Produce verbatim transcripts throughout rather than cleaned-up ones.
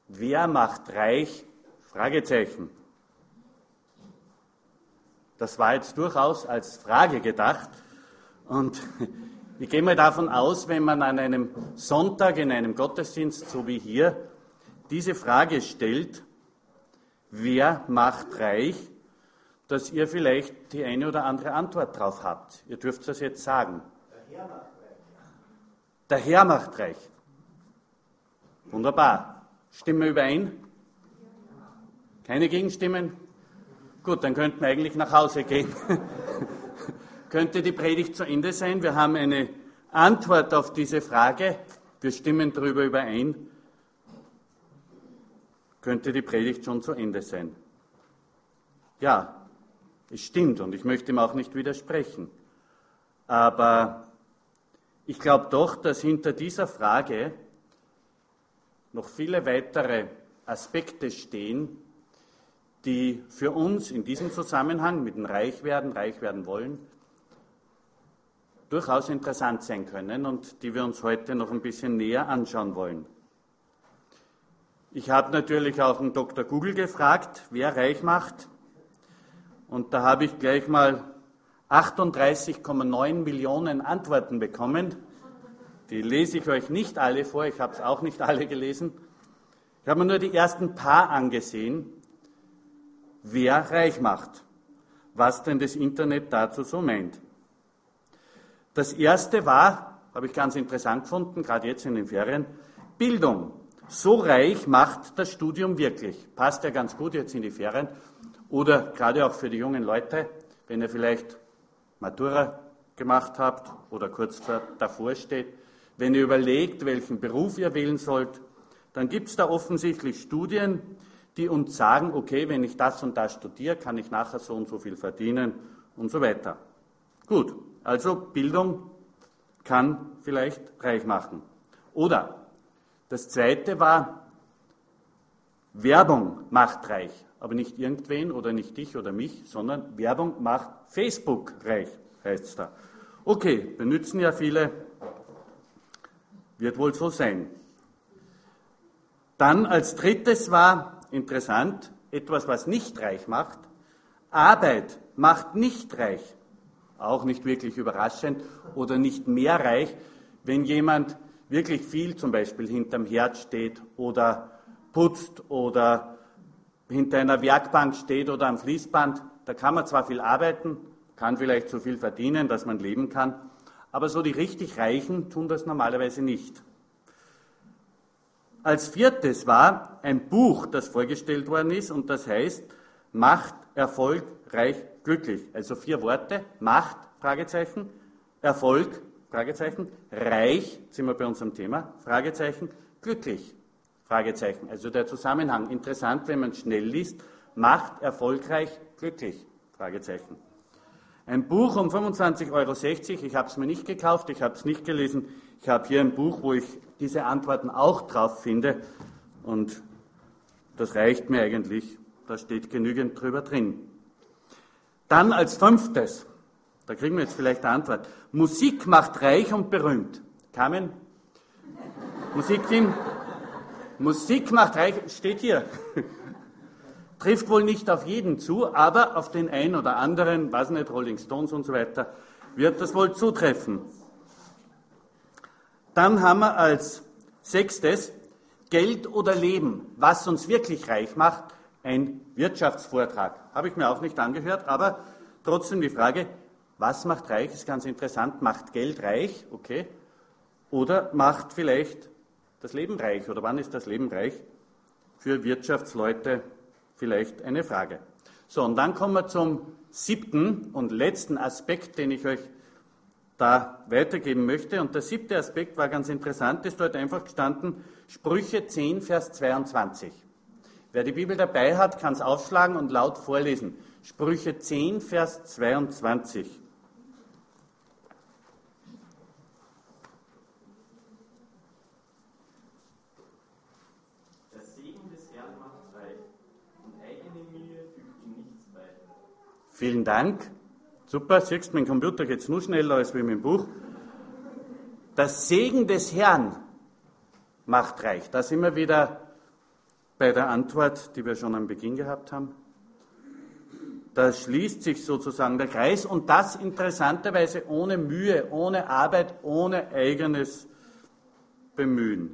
Wer macht reich? Fragezeichen. Das war jetzt durchaus als Frage gedacht. Und ich gehe mal davon aus, wenn man an einem Sonntag in einem Gottesdienst, so wie hier, diese Frage stellt, wer macht reich, dass ihr vielleicht die eine oder andere Antwort drauf habt. Ihr dürft das jetzt sagen. Der Herr macht reich. Der Herr macht reich. Wunderbar. Stimmen wir überein? Keine Gegenstimmen? Gut, dann könnten wir eigentlich nach Hause gehen. Könnte die Predigt zu Ende sein? Wir haben eine Antwort auf diese Frage. Wir stimmen darüber überein. Könnte die Predigt schon zu Ende sein? Ja, es stimmt und ich möchte ihm auch nicht widersprechen. Aber ich glaube doch, dass hinter dieser Frage noch viele weitere Aspekte stehen, die für uns in diesem Zusammenhang mit dem Reichwerden, reich werden wollen, durchaus interessant sein können und die wir uns heute noch ein bisschen näher anschauen wollen. Ich habe natürlich auch einen Doktor Google gefragt, wer reich macht. Und da habe ich gleich mal achtunddreißig Komma neun Millionen Antworten bekommen. Die lese ich euch nicht alle vor, ich habe es auch nicht alle gelesen. Ich habe mir nur die ersten paar angesehen, wer reich macht, was denn das Internet dazu so meint. Das erste war, habe ich ganz interessant gefunden, gerade jetzt in den Ferien, Bildung. So reich macht das Studium wirklich. Passt ja ganz gut jetzt in die Ferien. Oder gerade auch für die jungen Leute, wenn ihr vielleicht Matura gemacht habt oder kurz davor steht, wenn ihr überlegt, welchen Beruf ihr wählen sollt, dann gibt es da offensichtlich Studien, die uns sagen, okay, wenn ich das und das studiere, kann ich nachher so und so viel verdienen und so weiter. Gut, also Bildung kann vielleicht reich machen. Oder das zweite war, Werbung macht reich, aber nicht irgendwen oder nicht dich oder mich, sondern Werbung macht Facebook reich, heißt es da. Okay, benutzen ja viele, wird wohl so sein. Dann als drittes war, interessant, etwas, was nicht reich macht, Arbeit macht nicht reich, auch nicht wirklich überraschend oder nicht mehr reich, wenn jemand wirklich viel zum Beispiel hinterm Herd steht oder putzt oder hinter einer Werkbank steht oder am Fließband, da kann man zwar viel arbeiten, kann vielleicht so viel verdienen, dass man leben kann, aber so die richtig Reichen tun das normalerweise nicht. Als viertes war ein Buch, das vorgestellt worden ist und das heißt Macht, Erfolg, Reich, Glücklich. Also vier Worte, Macht, Fragezeichen, Erfolg, Fragezeichen, reich, sind wir bei unserem Thema, Fragezeichen, glücklich, Fragezeichen. Also der Zusammenhang, interessant, wenn man schnell liest, Macht, erfolgreich, glücklich, Fragezeichen. Ein Buch um fünfundzwanzig Euro sechzig, ich habe es mir nicht gekauft, ich habe es nicht gelesen, ich habe hier ein Buch, wo ich diese Antworten auch drauf finde und das reicht mir eigentlich, da steht genügend drüber drin. Dann als fünftes, da kriegen wir jetzt vielleicht eine Antwort. Musik macht reich und berühmt. Carmen? Musikin? Musik macht reich, steht hier. Trifft wohl nicht auf jeden zu, aber auf den einen oder anderen, weiß nicht, Rolling Stones und so weiter, wird das wohl zutreffen. Dann haben wir als sechstes Geld oder Leben, was uns wirklich reich macht, ein Wirtschaftsvortrag. Habe ich mir auch nicht angehört, aber trotzdem die Frage, was macht reich, ist ganz interessant. Macht Geld reich, okay, oder macht vielleicht das Leben reich, oder wann ist das Leben reich? Für Wirtschaftsleute vielleicht eine Frage. So, und dann kommen wir zum siebten und letzten Aspekt, den ich euch da weitergeben möchte. Und der siebte Aspekt war ganz interessant, ist dort einfach gestanden, Sprüche zehn, Vers zweiundzwanzig. Wer die Bibel dabei hat, kann es aufschlagen und laut vorlesen. Sprüche zehn, Vers zweiundzwanzig. Der Segen des Herrn macht reich und eigene Mühe fügt ihm nichts bei. Vielen Dank. Super, siehst du, mein Computer geht nur schneller als wie mein Buch. Der Segen des Herrn macht reich. Da sind wir wieder bei der Antwort, die wir schon am Beginn gehabt haben. Da schließt sich sozusagen der Kreis und das interessanterweise ohne Mühe, ohne Arbeit, ohne eigenes Bemühen.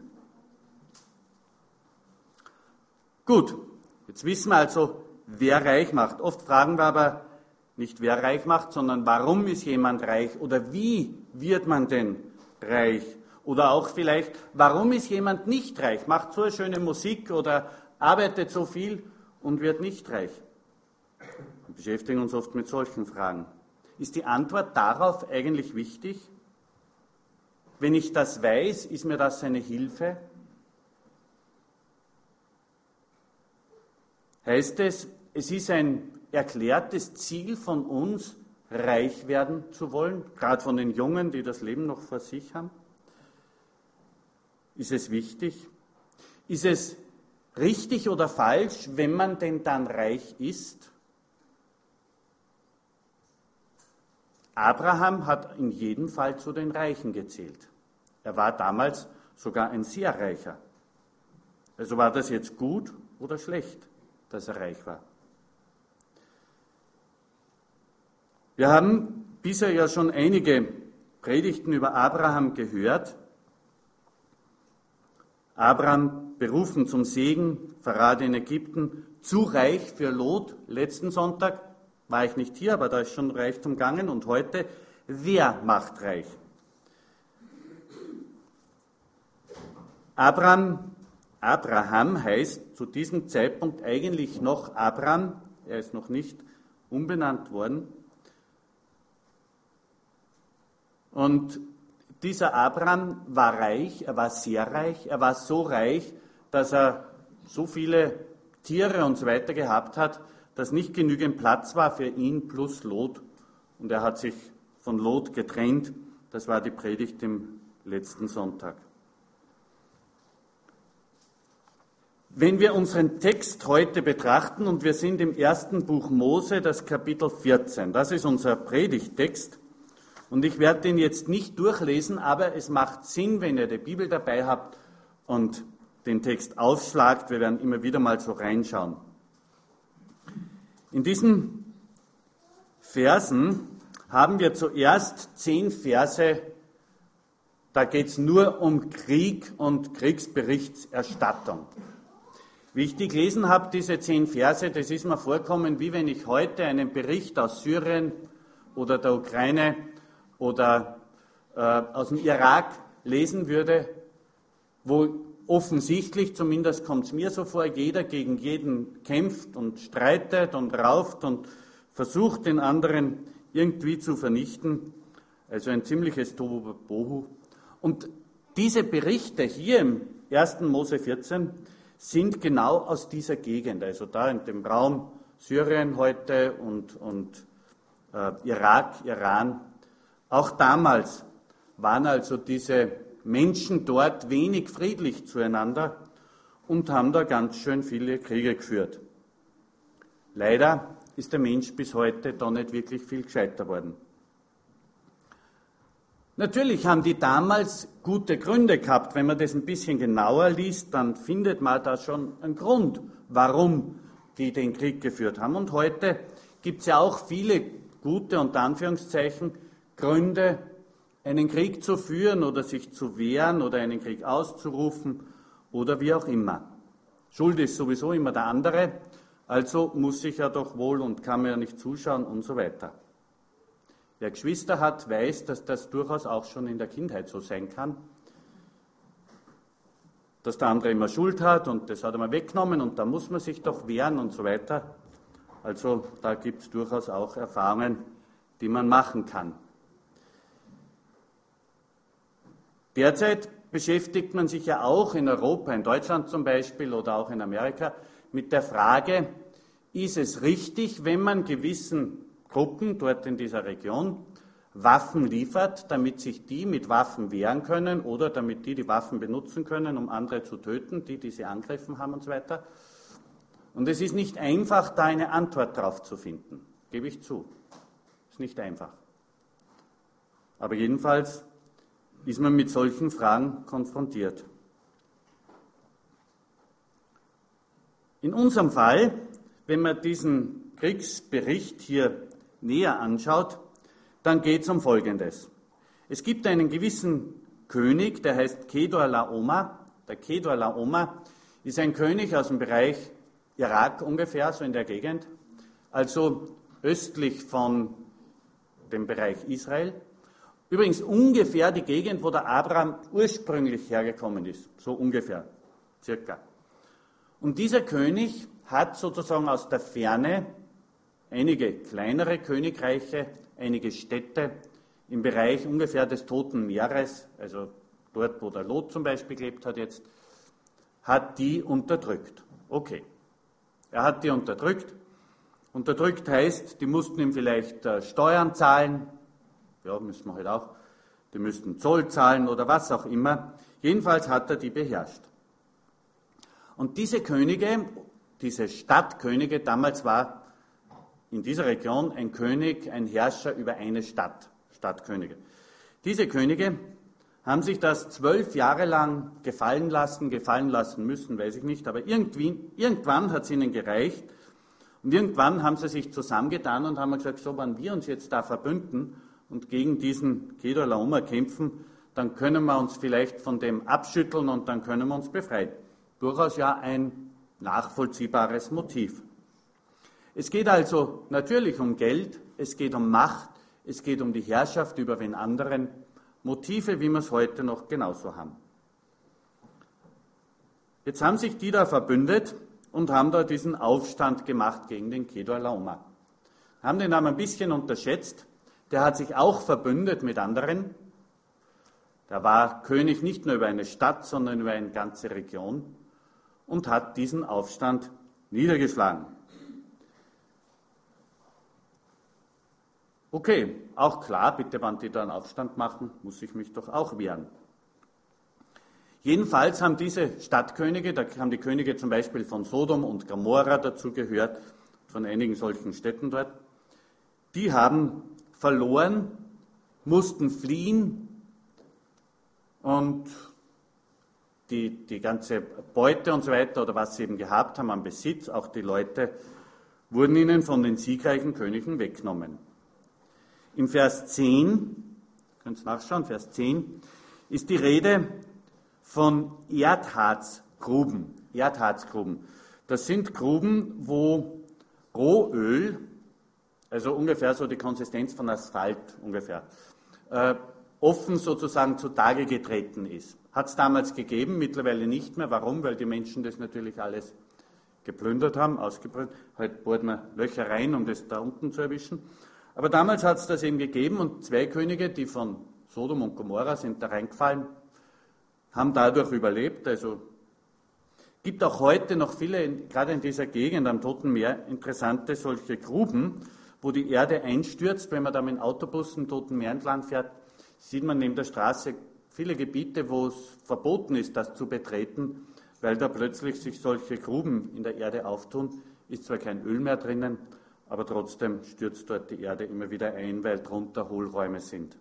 Gut, jetzt wissen wir also, wer reich macht. Oft fragen wir aber nicht, wer reich macht, sondern warum ist jemand reich oder wie wird man denn reich? Oder auch vielleicht, warum ist jemand nicht reich, macht so eine schöne Musik oder arbeitet so viel und wird nicht reich? Wir beschäftigen uns oft mit solchen Fragen. Ist die Antwort darauf eigentlich wichtig? Wenn ich das weiß, ist mir das eine Hilfe? Heißt es, es ist ein erklärtes Ziel von uns, reich werden zu wollen, gerade von den Jungen, die das Leben noch vor sich haben? Ist es wichtig? Ist es richtig oder falsch, wenn man denn dann reich ist? Abraham hat in jedem Fall zu den Reichen gezählt. Er war damals sogar ein sehr Reicher. Also war das jetzt gut oder schlecht, dass er reich war? Wir haben bisher ja schon einige Predigten über Abraham gehört. Abraham berufen zum Segen, Verrat in Ägypten, zu reich für Lot. Letzten Sonntag war ich nicht hier, aber da ist schon Reichtum gegangen. Und heute, wer macht reich? Abraham, Abraham heißt zu diesem Zeitpunkt eigentlich noch Abraham. Er ist noch nicht umbenannt worden. Und dieser Abraham war reich, er war sehr reich, er war so reich, dass er so viele Tiere und so weiter gehabt hat, dass nicht genügend Platz war für ihn plus Lot. Und er hat sich von Lot getrennt. Das war die Predigt im letzten Sonntag. Wenn wir unseren Text heute betrachten, und wir sind im ersten Buch Mose, das Kapitel vierzehn, das ist unser Predigttext. Und ich werde den jetzt nicht durchlesen, aber es macht Sinn, wenn ihr die Bibel dabei habt und den Text aufschlagt. Wir werden immer wieder mal so reinschauen. In diesen Versen haben wir zuerst zehn Verse, da geht es nur um Krieg und Kriegsberichterstattung. Wie ich die gelesen habe, diese zehn Verse, das ist mir vorkommen, wie wenn ich heute einen Bericht aus Syrien oder der Ukraine oder äh, aus dem Irak lesen würde, wo offensichtlich, zumindest kommt es mir so vor, jeder gegen jeden kämpft und streitet und rauft und versucht, den anderen irgendwie zu vernichten. Also ein ziemliches Tohuwabohu. Und diese Berichte hier im ersten Mose vierzehn sind genau aus dieser Gegend, also da in dem Raum Syrien heute und, und äh, Irak, Iran. Auch damals waren also diese Menschen dort wenig friedlich zueinander und haben da ganz schön viele Kriege geführt. Leider ist der Mensch bis heute da nicht wirklich viel gescheiter worden. Natürlich haben die damals gute Gründe gehabt. Wenn man das ein bisschen genauer liest, dann findet man da schon einen Grund, warum die den Krieg geführt haben. Und heute gibt es ja auch viele gute, unter Anführungszeichen, Gründe, einen Krieg zu führen oder sich zu wehren oder einen Krieg auszurufen oder wie auch immer. Schuld ist sowieso immer der andere, also muss ich ja doch wohl und kann mir ja nicht zuschauen und so weiter. Wer Geschwister hat, weiß, dass das durchaus auch schon in der Kindheit so sein kann, dass der andere immer Schuld hat und das hat er mal weggenommen und da muss man sich doch wehren und so weiter. Also da gibt es durchaus auch Erfahrungen, die man machen kann. Derzeit beschäftigt man sich ja auch in Europa, in Deutschland zum Beispiel oder auch in Amerika, mit der Frage, ist es richtig, wenn man gewissen Gruppen dort in dieser Region Waffen liefert, damit sich die mit Waffen wehren können oder damit die die Waffen benutzen können, um andere zu töten, die, die sie angegriffen haben und so weiter. Und es ist nicht einfach, da eine Antwort drauf zu finden, gebe ich zu. Ist nicht einfach. Aber jedenfalls ist man mit solchen Fragen konfrontiert. In unserem Fall, wenn man diesen Kriegsbericht hier näher anschaut, dann geht es um Folgendes. Es gibt einen gewissen König, der heißt Kedorlaomer. Der Kedorlaomer ist ein König aus dem Bereich Irak ungefähr, so in der Gegend, also östlich von dem Bereich Israel. Übrigens ungefähr die Gegend, wo der Abraham ursprünglich hergekommen ist, so ungefähr, circa. Und dieser König hat sozusagen aus der Ferne einige kleinere Königreiche, einige Städte im Bereich ungefähr des Toten Meeres, also dort, wo der Lot zum Beispiel gelebt hat jetzt, hat die unterdrückt. Okay, er hat die unterdrückt. Unterdrückt heißt, die mussten ihm vielleicht äh, Steuern zahlen, ja, müssen wir halt auch, die müssten Zoll zahlen oder was auch immer. Jedenfalls hat er die beherrscht. Und diese Könige, diese Stadtkönige, damals war in dieser Region ein König, ein Herrscher über eine Stadt, Stadtkönige. Diese Könige haben sich das zwölf Jahre lang gefallen lassen, gefallen lassen müssen, weiß ich nicht, aber irgendwie, irgendwann hat es ihnen gereicht und irgendwann haben sie sich zusammengetan und haben gesagt, so, wenn wir uns jetzt da verbünden und gegen diesen Kedorlaomer kämpfen, dann können wir uns vielleicht von dem abschütteln und dann können wir uns befreien. Durchaus ja ein nachvollziehbares Motiv. Es geht also natürlich um Geld, es geht um Macht, es geht um die Herrschaft über den anderen, Motive, wie wir es heute noch genauso haben. Jetzt haben sich die da verbündet und haben da diesen Aufstand gemacht gegen den Kedorlaomer. Haben den aber ein bisschen unterschätzt. Der hat sich auch verbündet mit anderen. Der war König nicht nur über eine Stadt, sondern über eine ganze Region und hat diesen Aufstand niedergeschlagen. Okay, auch klar, bitte, wenn die da einen Aufstand machen, muss ich mich doch auch wehren. Jedenfalls haben diese Stadtkönige, da haben die Könige zum Beispiel von Sodom und Gomorra dazu gehört, von einigen solchen Städten dort, die haben verloren, mussten fliehen und die, die ganze Beute und so weiter oder was sie eben gehabt haben am Besitz, auch die Leute, wurden ihnen von den siegreichen Königen weggenommen. Im Vers zehn, könnt ihr nachschauen, Vers zehn, ist die Rede von Erdharzgruben. Erdharzgruben. Das sind Gruben, wo Rohöl, also ungefähr so die Konsistenz von Asphalt ungefähr, äh, offen sozusagen zutage getreten ist. Hat es damals gegeben, mittlerweile nicht mehr. Warum? Weil die Menschen das natürlich alles geplündert haben, ausgeplündert. Heute bohrt man Löcher rein, um das da unten zu erwischen. Aber damals hat es das eben gegeben und zwei Könige, die von Sodom und Gomorra sind da reingefallen, haben dadurch überlebt. Also gibt auch heute noch viele, gerade in dieser Gegend am Toten Meer, interessante solche Gruben, wo die Erde einstürzt. Wenn man da mit dem Autobus im Toten Meer entlang fährt, sieht man neben der Straße viele Gebiete, wo es verboten ist, das zu betreten, weil da plötzlich sich solche Gruben in der Erde auftun. Ist zwar kein Öl mehr drinnen, aber trotzdem stürzt dort die Erde immer wieder ein, weil drunter Hohlräume sind.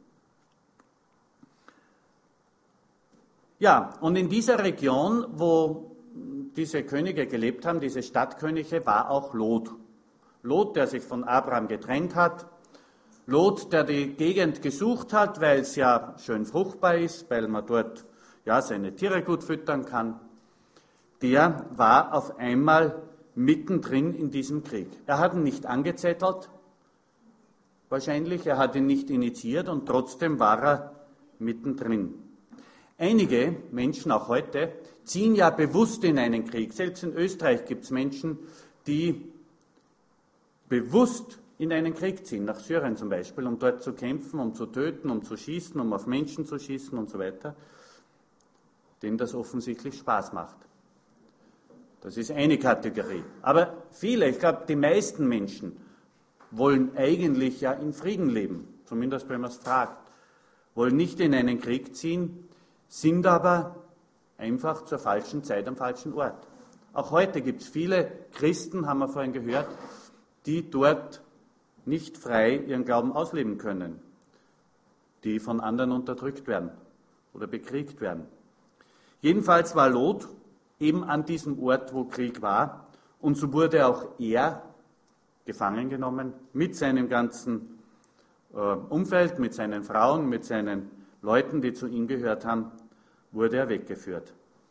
Ja, und in dieser Region, wo diese Könige gelebt haben, diese Stadtkönige, war auch Lot. Lot, der sich von Abraham getrennt hat. Lot, der die Gegend gesucht hat, weil es ja schön fruchtbar ist, weil man dort ja seine Tiere gut füttern kann. Der war auf einmal mittendrin in diesem Krieg. Er hat ihn nicht angezettelt, wahrscheinlich, er hat ihn nicht initiiert und trotzdem war er mittendrin. Einige Menschen, auch heute, ziehen ja bewusst in einen Krieg. Selbst in Österreich gibt es Menschen, die bewusst in einen Krieg ziehen, nach Syrien zum Beispiel, um dort zu kämpfen, um zu töten, um zu schießen, um auf Menschen zu schießen und so weiter, denen das offensichtlich Spaß macht. Das ist eine Kategorie. Aber viele, ich glaube, die meisten Menschen wollen eigentlich ja in Frieden leben, zumindest wenn man es fragt, wollen nicht in einen Krieg ziehen, sind aber einfach zur falschen Zeit am falschen Ort. Auch heute gibt es viele Christen, haben wir vorhin gehört, die dort nicht frei ihren Glauben ausleben können, die von anderen unterdrückt werden oder bekriegt werden. Jedenfalls war Lot eben an diesem Ort, wo Krieg war, Und so wurde auch er gefangen genommen mit seinem ganzen äh, Umfeld, mit seinen Frauen, mit seinen Leuten, die zu ihm gehört haben, wurde er weggeführt.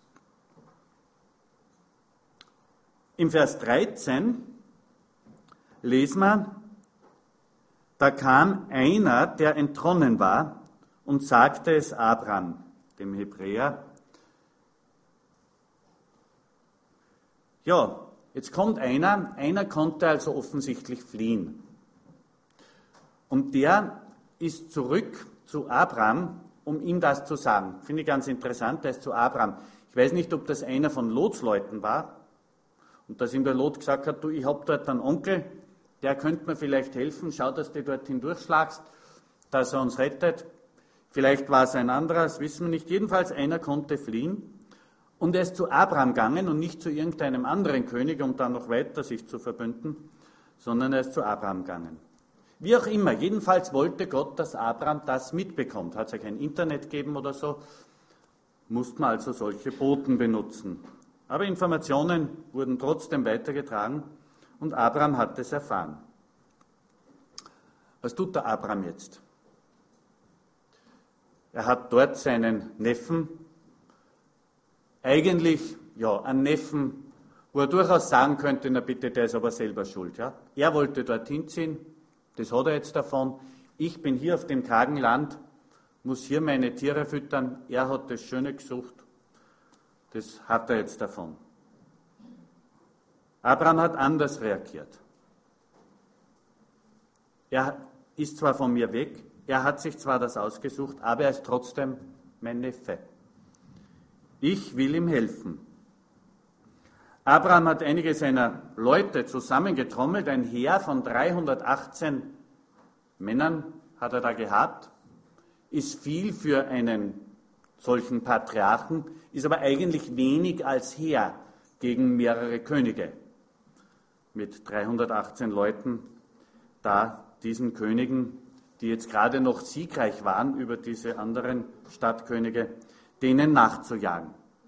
Im Vers dreizehn lesen wir, da kam einer, der entronnen war, und sagte es Abram, dem Hebräer. Ja, jetzt kommt einer, einer konnte also offensichtlich fliehen. Und der ist zurück zu Abram, um ihm das zu sagen. Finde ich ganz interessant, der ist zu Abram. Ich weiß nicht, ob das einer von Lots Leuten war und dass ihm der Lot gesagt hat, du, ich habe dort einen Onkel, der könnte mir vielleicht helfen, schau, dass du dorthin durchschlagst, dass er uns rettet. Vielleicht war es ein anderer, das wissen wir nicht. Jedenfalls, einer konnte fliehen. Und er ist zu Abram gegangen und nicht zu irgendeinem anderen König, um dann noch weiter sich zu verbünden, sondern er ist zu Abram gegangen. Wie auch immer, jedenfalls wollte Gott, dass Abram das mitbekommt. Hat es ja kein Internet gegeben oder so, musste man also solche Boten benutzen. Aber Informationen wurden trotzdem weitergetragen und Abram hat es erfahren. Was tut der Abram jetzt? Er hat dort seinen Neffen, eigentlich, ja, einen Neffen, wo er durchaus sagen könnte, na bitte, der ist aber selber schuld. Ja? Er wollte dorthin ziehen, das hat er jetzt davon. Ich bin hier auf dem kargen Land, muss hier meine Tiere füttern. Er hat das Schöne gesucht, das hat er jetzt davon. Abraham hat anders reagiert. Er ist zwar von mir weg, er hat sich zwar das ausgesucht, aber er ist trotzdem mein Neffe. Ich will ihm helfen. Abraham hat einige seiner Leute zusammengetrommelt, ein Heer von dreihundertachtzehn Männern hat er da gehabt, ist viel für einen solchen Patriarchen, ist aber eigentlich wenig als Heer gegen mehrere Könige. Mit dreihundertachtzehn Leuten da diesen Königen, die jetzt gerade noch siegreich waren über diese anderen Stadtkönige, denen nachzujagen.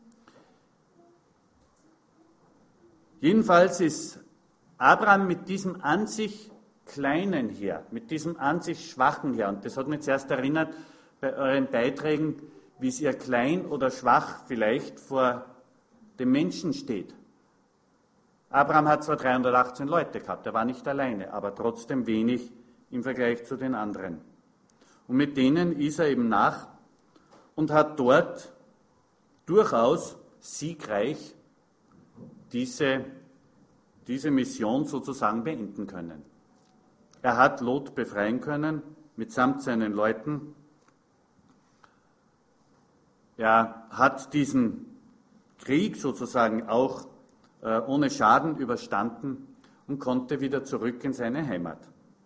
Jedenfalls ist Abraham mit diesem an sich kleinen Heer, mit diesem an sich schwachen Heer, und das hat mich zuerst erinnert bei euren Beiträgen, wie es ihr klein oder schwach vielleicht vor dem Menschen steht. Abraham hat zwar dreihundertachtzehn Leute gehabt, er war nicht alleine, aber trotzdem wenig im Vergleich zu den anderen. Und mit denen ist er eben nach und hat dort durchaus siegreich diese, diese Mission sozusagen beenden können. Er hat Lot befreien können, mitsamt seinen Leuten. Er hat diesen Krieg sozusagen auch äh, ohne Schaden überstanden und konnte wieder zurück in seine Heimat.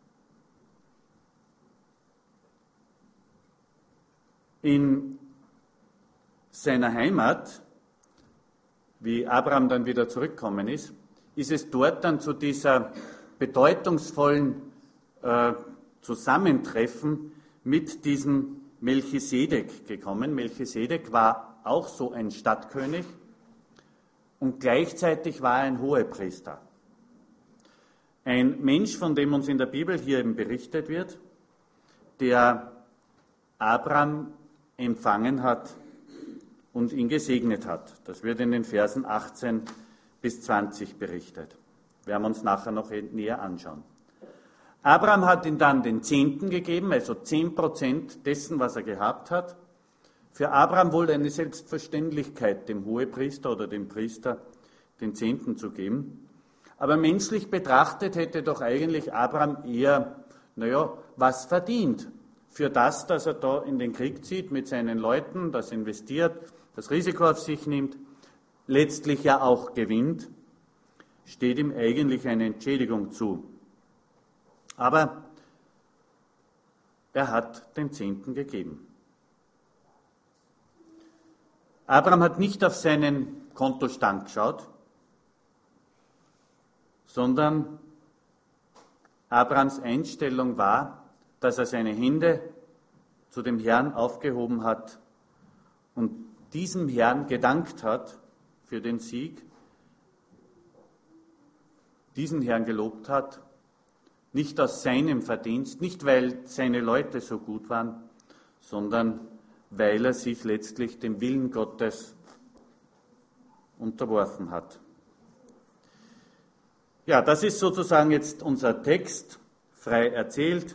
In seiner Heimat, wie Abraham dann wieder zurückgekommen ist, ist es dort dann zu dieser bedeutungsvollen äh, Zusammentreffen mit diesem Melchisedek gekommen. Melchisedek war auch so ein Stadtkönig und gleichzeitig war er ein Hohepriester. Ein Mensch, von dem uns in der Bibel hier eben berichtet wird, der Abraham empfangen hat und ihn gesegnet hat. Das wird in den Versen achtzehn bis zwanzig berichtet. Werden wir uns nachher noch näher anschauen. Abraham hat ihm dann den Zehnten gegeben, also zehn Prozent dessen, was er gehabt hat. Für Abraham wohl eine Selbstverständlichkeit, dem Hohepriester oder dem Priester den Zehnten zu geben. Aber menschlich betrachtet hätte doch eigentlich Abraham eher, naja, was verdient für das, dass er da in den Krieg zieht mit seinen Leuten, das investiert, das Risiko auf sich nimmt, letztlich ja auch gewinnt, steht ihm eigentlich eine Entschädigung zu. Aber er hat den Zehnten gegeben. Abraham hat nicht auf seinen Kontostand geschaut, sondern Abrahams Einstellung war, dass er seine Hände zu dem Herrn aufgehoben hat und diesem Herrn gedankt hat für den Sieg diesen Herrn gelobt hat, nicht aus seinem Verdienst, nicht weil seine Leute so gut waren, sondern weil er sich letztlich dem Willen Gottes unterworfen hat. Ja, das ist sozusagen jetzt unser Text, frei erzählt,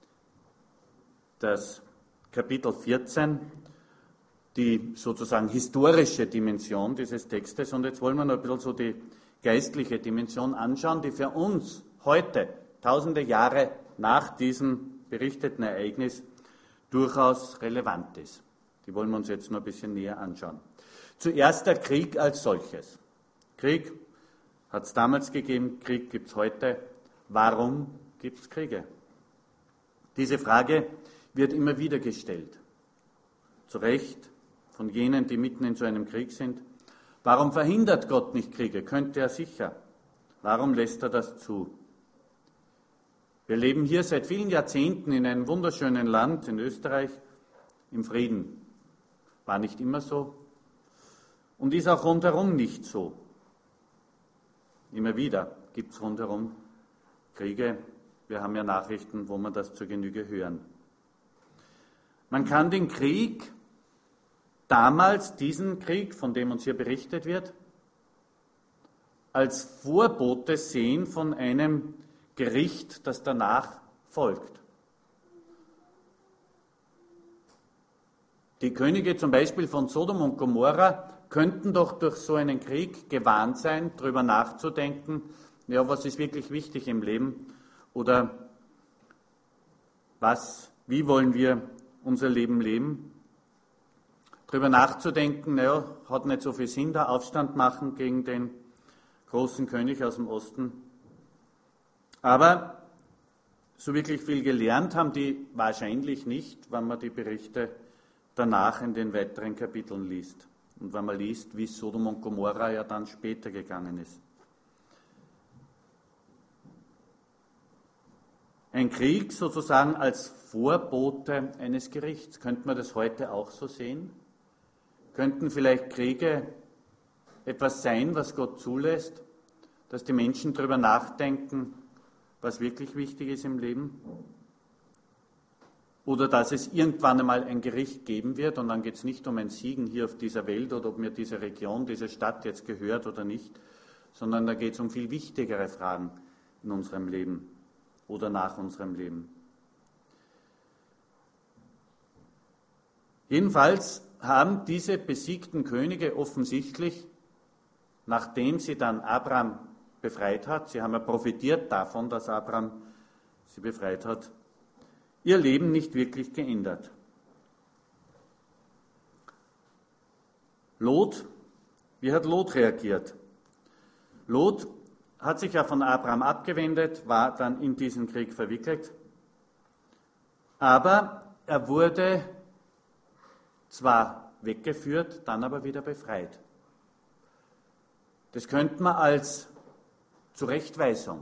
das Kapitel vierzehn, die sozusagen historische Dimension dieses Textes. Und jetzt wollen wir noch ein bisschen so die geistliche Dimension anschauen, die für uns heute, tausende Jahre nach diesem berichteten Ereignis, durchaus relevant ist. Die wollen wir uns jetzt noch ein bisschen näher anschauen. Zuerst der Krieg als solches. Krieg hat es damals gegeben, Krieg gibt es heute. Warum gibt es Kriege? Diese Frage wird immer wieder gestellt. Zu Recht von jenen, die mitten in so einem Krieg sind. Warum verhindert Gott nicht Kriege? Könnte er sicher. Warum lässt er das zu? Wir leben hier seit vielen Jahrzehnten in einem wunderschönen Land, in Österreich, im Frieden. War nicht immer so und ist auch rundherum nicht so. Immer wieder gibt es rundherum Kriege. Wir haben ja Nachrichten, wo man das zur Genüge hören. Man kann den Krieg, damals diesen Krieg, von dem uns hier berichtet wird, als Vorbote sehen von einem Gericht, das danach folgt. Die Könige zum Beispiel von Sodom und Gomorra könnten doch durch so einen Krieg gewarnt sein, darüber nachzudenken, ja, was ist wirklich wichtig im Leben oder was, wie wollen wir unser Leben leben. Darüber nachzudenken, naja, hat nicht so viel Sinn, da Aufstand machen gegen den großen König aus dem Osten. Aber so wirklich viel gelernt haben die wahrscheinlich nicht, wenn man die Berichte danach in den weiteren Kapiteln liest. Und wenn man liest, wie Sodom und Gomorra ja dann später gegangen ist. Ein Krieg sozusagen als Vorbote eines Gerichts. Könnte man das heute auch so sehen? Könnten vielleicht Kriege etwas sein, was Gott zulässt, dass die Menschen darüber nachdenken, was wirklich wichtig ist im Leben? Oder dass es irgendwann einmal ein Gericht geben wird und dann geht es nicht um ein Siegen hier auf dieser Welt oder ob mir diese Region, diese Stadt jetzt gehört oder nicht, sondern da geht es um viel wichtigere Fragen in unserem Leben oder nach unserem Leben. Jedenfalls haben diese besiegten Könige offensichtlich, nachdem sie dann Abraham befreit hat, sie haben ja profitiert davon, dass Abraham sie befreit hat, ihr Leben nicht wirklich geändert. Lot, wie hat Lot reagiert? Lot hat sich ja von Abraham abgewendet, war dann in diesen Krieg verwickelt, aber er wurde zwar weggeführt, dann aber wieder befreit. Das könnte man als Zurechtweisung,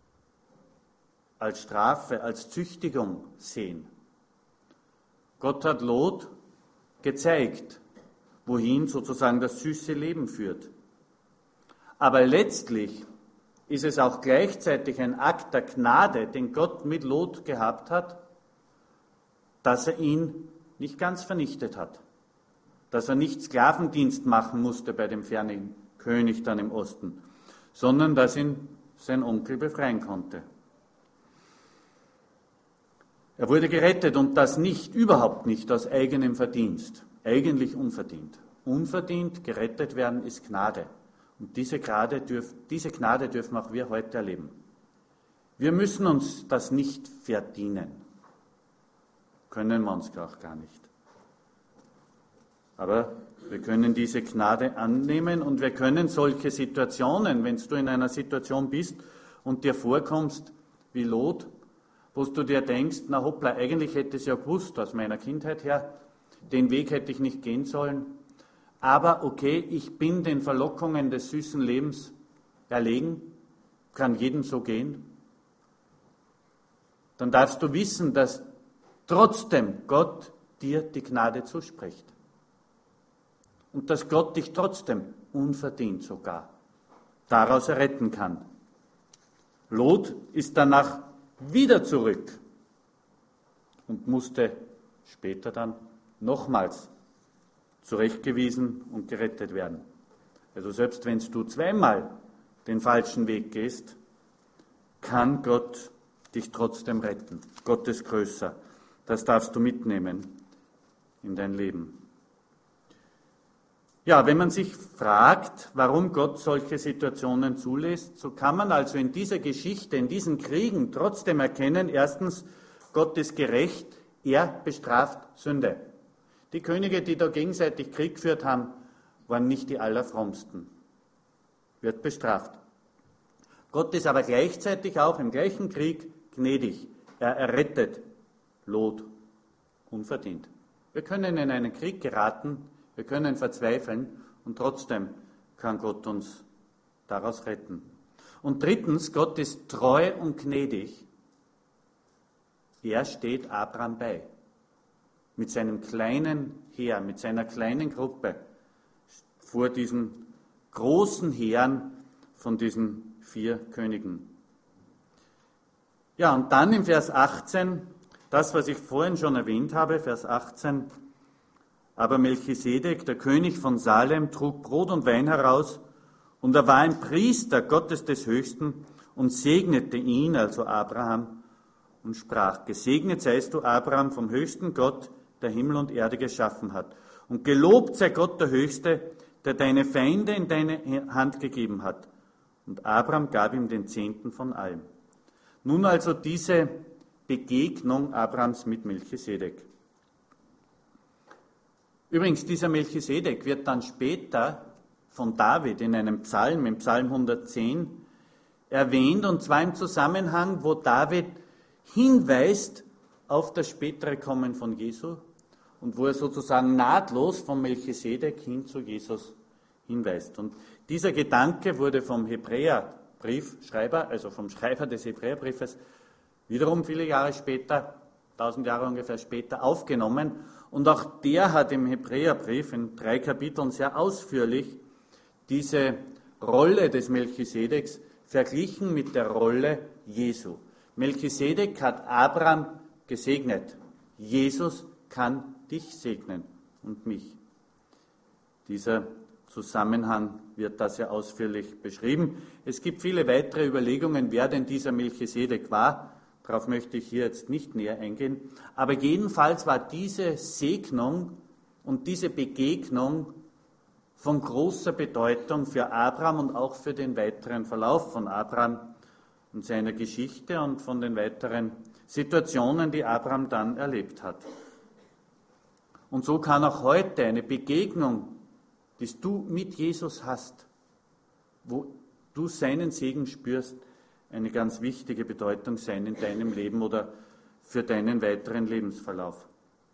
als Strafe, als Züchtigung sehen. Gott hat Lot gezeigt, wohin sozusagen das süße Leben führt. Aber letztlich ist es auch gleichzeitig ein Akt der Gnade, den Gott mit Lot gehabt hat, dass er ihn nicht ganz vernichtet hat, dass er nicht Sklavendienst machen musste bei dem fernen König dann im Osten, sondern dass ihn sein Onkel befreien konnte. Er wurde gerettet und das nicht, überhaupt nicht aus eigenem Verdienst, eigentlich unverdient. Unverdient gerettet werden ist Gnade. Und diese Gnade, dürf, diese Gnade dürfen auch wir heute erleben. Wir müssen uns das nicht verdienen. Können wir uns auch gar nicht. Aber wir können diese Gnade annehmen und wir können solche Situationen, wenn du in einer Situation bist und dir vorkommst wie Lot, wo du dir denkst, na hoppla, eigentlich hätte ich es ja gewusst aus meiner Kindheit her, den Weg hätte ich nicht gehen sollen, aber okay, ich bin den Verlockungen des süßen Lebens erlegen, kann jedem so gehen, dann darfst du wissen, dass trotzdem Gott dir die Gnade zuspricht. Und dass Gott dich trotzdem unverdient sogar daraus erretten kann. Lot ist danach wieder zurück und musste später dann nochmals zurechtgewiesen und gerettet werden. Also selbst wenn du zweimal den falschen Weg gehst, kann Gott dich trotzdem retten. Gott ist größer. Das darfst du mitnehmen in dein Leben. Ja, wenn man sich fragt, warum Gott solche Situationen zulässt, so kann man also in dieser Geschichte, in diesen Kriegen trotzdem erkennen, erstens, Gott ist gerecht, er bestraft Sünde. Die Könige, die da gegenseitig Krieg geführt haben, waren nicht die allerfrommsten. Wird bestraft. Gott ist aber gleichzeitig auch im gleichen Krieg gnädig. Er errettet Lot unverdient. Wir können in einen Krieg geraten, wir können verzweifeln und trotzdem kann Gott uns daraus retten. Und drittens, Gott ist treu und gnädig. Er steht Abraham bei. Mit seinem kleinen Heer, mit seiner kleinen Gruppe vor diesen großen Heeren von diesen vier Königen. Ja, und dann im Vers achtzehn, das, was ich vorhin schon erwähnt habe, Vers achtzehn, aber Melchisedek, der König von Salem, trug Brot und Wein heraus, und er war ein Priester Gottes des Höchsten und segnete ihn, also Abraham, und sprach, gesegnet seist du, Abraham, vom höchsten Gott, der Himmel und Erde geschaffen hat. Und gelobt sei Gott der Höchste, der deine Feinde in deine Hand gegeben hat. Und Abraham gab ihm den Zehnten von allem. Nun also diese Begegnung Abrahams mit Melchisedek. Übrigens, dieser Melchisedek wird dann später von David in einem Psalm, im Psalm hundertzehn, erwähnt, und zwar im Zusammenhang, wo David hinweist auf das spätere Kommen von Jesu und wo er sozusagen nahtlos vom Melchisedek hin zu Jesus hinweist. Und dieser Gedanke wurde vom Hebräerbriefschreiber, also vom Schreiber des Hebräerbriefes, wiederum viele Jahre später, tausend Jahre ungefähr später, aufgenommen. Und auch der hat im Hebräerbrief in drei Kapiteln sehr ausführlich diese Rolle des Melchisedeks verglichen mit der Rolle Jesu. Melchisedek hat Abraham gesegnet. Jesus kann dich segnen und mich. Dieser Zusammenhang wird da sehr ausführlich beschrieben. Es gibt viele weitere Überlegungen, wer denn dieser Melchisedek war. Darauf möchte ich hier jetzt nicht näher eingehen. Aber jedenfalls war diese Segnung und diese Begegnung von großer Bedeutung für Abraham und auch für den weiteren Verlauf von Abraham und seiner Geschichte und von den weiteren Situationen, die Abraham dann erlebt hat. Und so kann auch heute eine Begegnung, die du mit Jesus hast, wo du seinen Segen spürst, eine ganz wichtige Bedeutung sein in deinem Leben oder für deinen weiteren Lebensverlauf.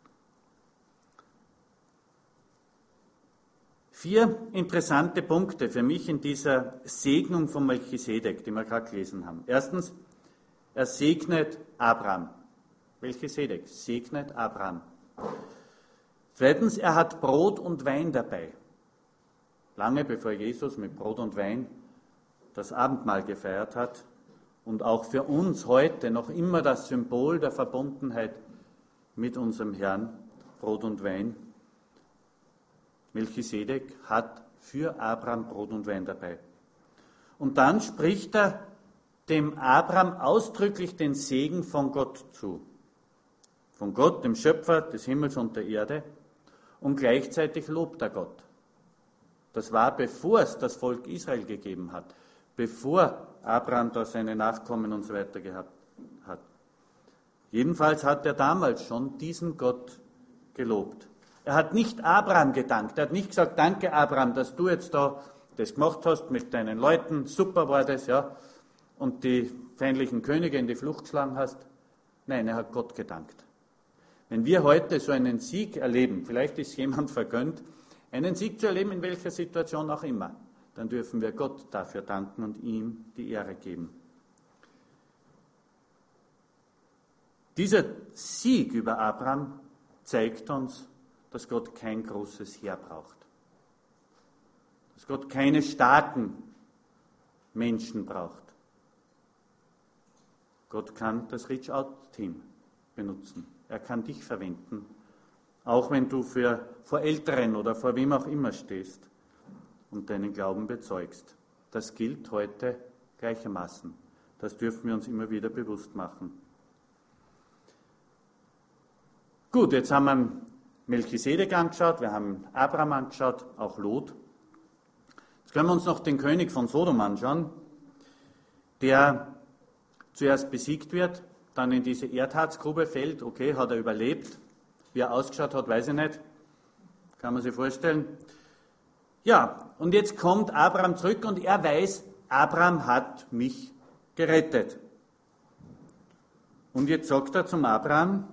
Vier interessante Punkte für mich in dieser Segnung von Melchisedek, die wir gerade gelesen haben. Erstens, er segnet Abraham. Melchisedek segnet Abraham. Zweitens, er hat Brot und Wein dabei. Lange bevor Jesus mit Brot und Wein das Abendmahl gefeiert hat und auch für uns heute noch immer das Symbol der Verbundenheit mit unserem Herrn, Brot und Wein. Melchisedek hat für Abraham Brot und Wein dabei. Und dann spricht er dem Abraham ausdrücklich den Segen von Gott zu. Von Gott, dem Schöpfer des Himmels und der Erde. Und gleichzeitig lobt er Gott. Das war, bevor es das Volk Israel gegeben hat. Bevor Abraham da seine Nachkommen und so weiter gehabt hat. Jedenfalls hat er damals schon diesen Gott gelobt. Er hat nicht Abraham gedankt. Er hat nicht gesagt, danke Abraham, dass du jetzt da das gemacht hast mit deinen Leuten. Super war das, ja. Und die feindlichen Könige in die Flucht geschlagen hast. Nein, er hat Gott gedankt. Wenn wir heute so einen Sieg erleben, vielleicht ist jemand vergönnt, einen Sieg zu erleben, in welcher Situation auch immer, dann dürfen wir Gott dafür danken und ihm die Ehre geben. Dieser Sieg über Abraham zeigt uns, dass Gott kein großes Heer braucht. Dass Gott keine starken Menschen braucht. Gott kann das Reach-out-Team benutzen. Er kann dich verwenden, auch wenn du für, vor Älteren oder vor wem auch immer stehst und deinen Glauben bezeugst. Das gilt heute gleichermaßen. Das dürfen wir uns immer wieder bewusst machen. Gut, jetzt haben wir Melchisedek angeschaut, wir haben Abraham angeschaut, auch Lot. Jetzt können wir uns noch den König von Sodom anschauen, der zuerst besiegt wird, dann in diese Erdharzgrube fällt. Okay, hat er überlebt. Wie er ausgeschaut hat, weiß ich nicht. Kann man sich vorstellen. Ja, und jetzt kommt Abraham zurück und er weiß, Abraham hat mich gerettet. Und jetzt sagt er zum Abraham,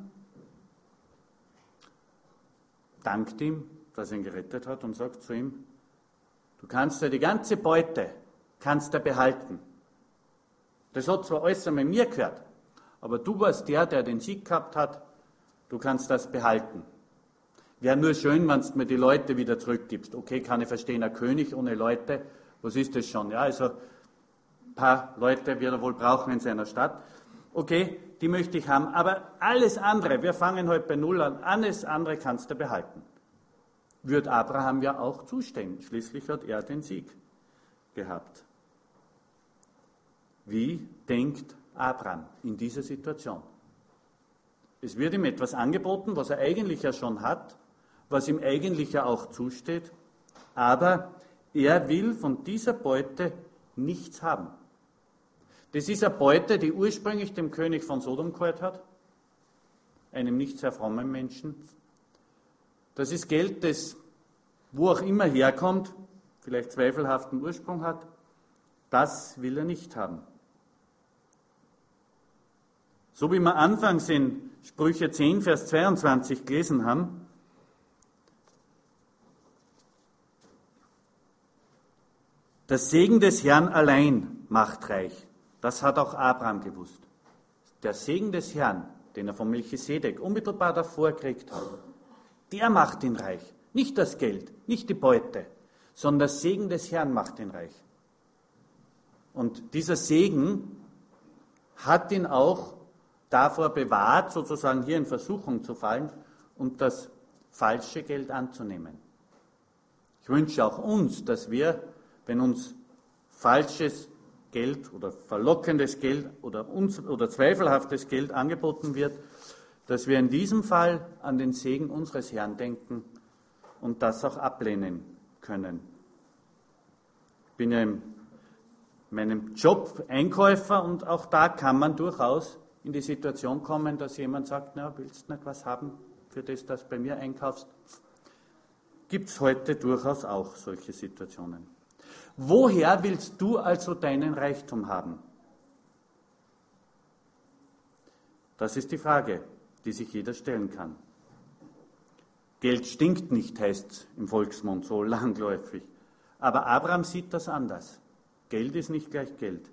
dankt ihm, dass er ihn gerettet hat und sagt zu ihm, du kannst ja die ganze Beute, kannst du behalten. Das hat zwar alles einmal mir gehört, aber du warst der, der den Sieg gehabt hat, du kannst das behalten. Wäre nur schön, wenn du mir die Leute wieder zurückgibst. Okay, kann ich verstehen, ein König ohne Leute, was ist das schon? Ja, also ein paar Leute wird er wohl brauchen in seiner Stadt. Okay, die möchte ich haben, aber alles andere, wir fangen heute bei Null an, alles andere kannst du behalten. Würde Abraham ja auch zustimmen, schließlich hat er den Sieg gehabt. Wie denkt Abraham in dieser Situation? Es wird ihm etwas angeboten, was er eigentlich ja schon hat, was ihm eigentlich ja auch zusteht, aber er will von dieser Beute nichts haben. Das ist eine Beute, die ursprünglich dem König von Sodom gehört hat, einem nicht sehr frommen Menschen. Das ist Geld, das wo auch immer herkommt, vielleicht zweifelhaften Ursprung hat, das will er nicht haben. So wie wir anfangs in Sprüche zehn, Vers zweiundzwanzig gelesen haben, der Segen des Herrn allein macht reich. Das hat auch Abraham gewusst. Der Segen des Herrn, den er von Melchisedek unmittelbar davor gekriegt hat, der macht ihn reich. Nicht das Geld, nicht die Beute, sondern der Segen des Herrn macht ihn reich. Und dieser Segen hat ihn auch davor bewahrt, sozusagen hier in Versuchung zu fallen und das falsche Geld anzunehmen. Ich wünsche auch uns, dass wir, wenn uns falsches Geld oder verlockendes Geld oder, uns, oder zweifelhaftes Geld angeboten wird, dass wir in diesem Fall an den Segen unseres Herrn denken und das auch ablehnen können. Ich bin ja in meinem Job Einkäufer und auch da kann man durchaus in die Situation kommen, dass jemand sagt, na, willst du nicht was haben, für das, das bei mir einkaufst? Gibt es heute durchaus auch solche Situationen. Woher willst du also deinen Reichtum haben? Das ist die Frage, die sich jeder stellen kann. Geld stinkt nicht, heißt es im Volksmund so langläufig. Aber Abraham sieht das anders. Geld ist nicht gleich Geld.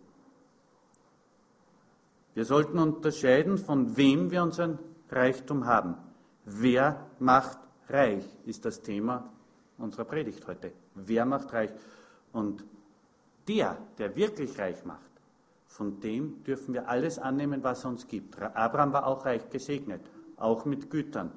Wir sollten unterscheiden, von wem wir unseren Reichtum haben. Wer macht reich, ist das Thema unserer Predigt heute. Wer macht reich? Und der, der wirklich reich macht, von dem dürfen wir alles annehmen, was er uns gibt. Abraham war auch reich gesegnet, auch mit Gütern.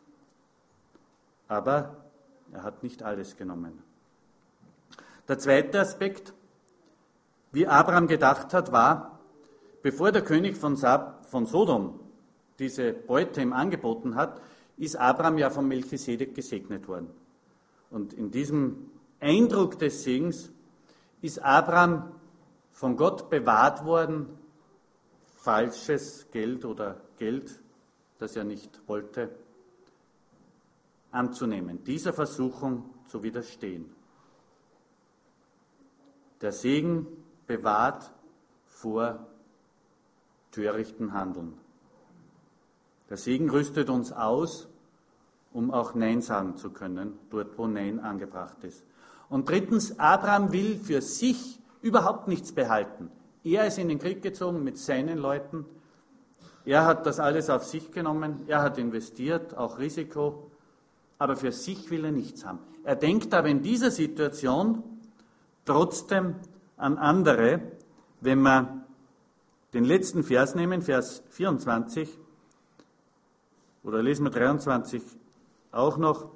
Aber er hat nicht alles genommen. Der zweite Aspekt, wie Abraham gedacht hat, war, bevor der König von, Sab, von Sodom diese Beute ihm angeboten hat, ist Abraham ja von Melchisedek gesegnet worden. Und in diesem Eindruck des Segens ist Abraham von Gott bewahrt worden, falsches Geld oder Geld, das er nicht wollte, anzunehmen, dieser Versuchung zu widerstehen. Der Segen bewahrt vor törichten Handeln. Der Segen rüstet uns aus, um auch Nein sagen zu können, dort wo Nein angebracht ist. Und drittens, Abraham will für sich überhaupt nichts behalten. Er ist in den Krieg gezogen mit seinen Leuten. Er hat das alles auf sich genommen. Er hat investiert, auch Risiko. Aber für sich will er nichts haben. Er denkt aber in dieser Situation trotzdem an andere, wenn man den letzten Vers nehmen, Vers vierundzwanzig, oder lesen wir dreiundzwanzig auch noch,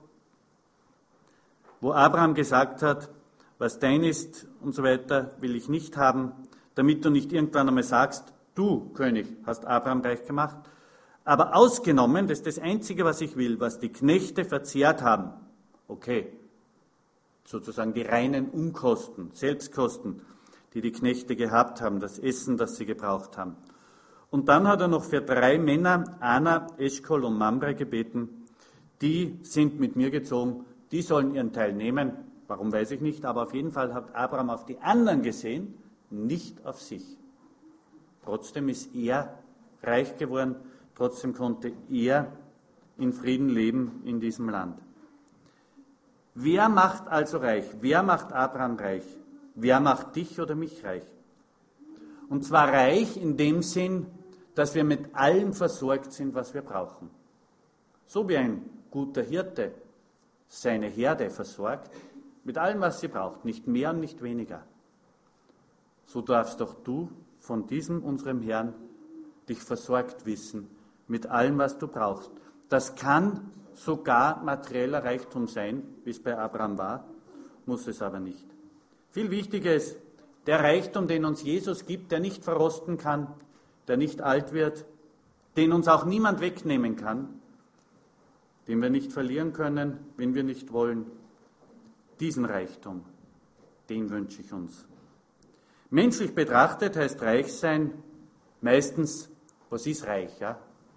wo Abraham gesagt hat, was dein ist und so weiter, will ich nicht haben, damit du nicht irgendwann einmal sagst, du, König, hast Abraham reich gemacht. Aber ausgenommen, das ist das Einzige, was ich will, was die Knechte verzehrt haben. Okay, sozusagen die reinen Unkosten, Selbstkosten, die die Knechte gehabt haben, das Essen, das sie gebraucht haben. Und dann hat er noch für drei Männer, Ana, Eschkol und Mamre, gebeten, die sind mit mir gezogen, die sollen ihren Teil nehmen. Warum, weiß ich nicht, aber auf jeden Fall hat Abraham auf die anderen gesehen, nicht auf sich. Trotzdem ist er reich geworden, trotzdem konnte er in Frieden leben in diesem Land. Wer macht also reich? Wer macht Abraham reich? Wer macht dich oder mich reich? Und zwar reich in dem Sinn, dass wir mit allem versorgt sind, was wir brauchen. So wie ein guter Hirte seine Herde versorgt, mit allem, was sie braucht, nicht mehr und nicht weniger. So darfst doch du von diesem, unserem Herrn, dich versorgt wissen, mit allem, was du brauchst. Das kann sogar materieller Reichtum sein, wie es bei Abraham war, muss es aber nicht. Viel wichtiger ist, der Reichtum, den uns Jesus gibt, der nicht verrosten kann, der nicht alt wird, den uns auch niemand wegnehmen kann, den wir nicht verlieren können, wenn wir nicht wollen. Diesen Reichtum, den wünsche ich uns. Menschlich betrachtet heißt reich sein meistens, was ist reich? Ja?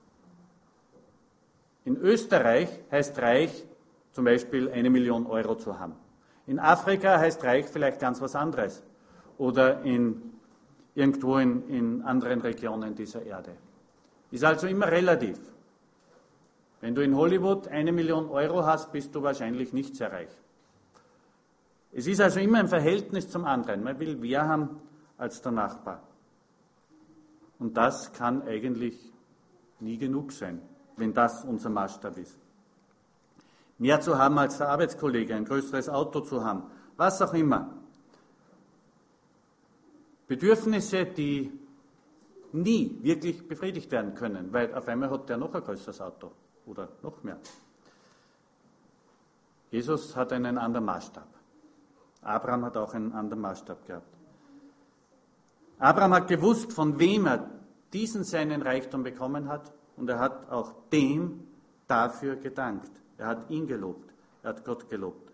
In Österreich heißt reich zum Beispiel eine Million Euro zu haben. In Afrika heißt reich vielleicht ganz was anderes. Oder in, irgendwo in, in anderen Regionen dieser Erde. Ist also immer relativ. Wenn du in Hollywood eine Million Euro hast, bist du wahrscheinlich nicht sehr reich. Es ist also immer ein Verhältnis zum anderen. Man will mehr haben als der Nachbar. Und das kann eigentlich nie genug sein, wenn das unser Maßstab ist. Mehr zu haben als der Arbeitskollege, ein größeres Auto zu haben, was auch immer. Bedürfnisse, die nie wirklich befriedigt werden können, weil auf einmal hat der noch ein größeres Auto oder noch mehr. Jesus hat einen anderen Maßstab. Abraham hat auch einen anderen Maßstab gehabt. Abraham hat gewusst, von wem er diesen seinen Reichtum bekommen hat, und er hat auch dem dafür gedankt. Er hat ihn gelobt, er hat Gott gelobt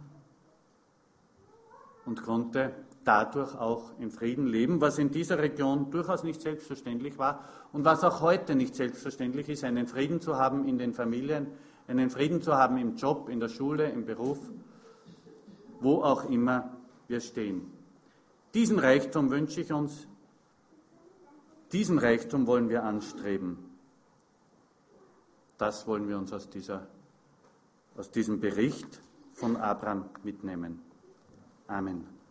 und konnte dadurch auch in Frieden leben, was in dieser Region durchaus nicht selbstverständlich war und was auch heute nicht selbstverständlich ist, einen Frieden zu haben in den Familien, einen Frieden zu haben im Job, in der Schule, im Beruf, wo auch immer wir stehen. Diesen Reichtum wünsche ich uns, diesen Reichtum wollen wir anstreben. Das wollen wir uns aus, dieser, aus diesem Bericht von Abraham mitnehmen. Amen.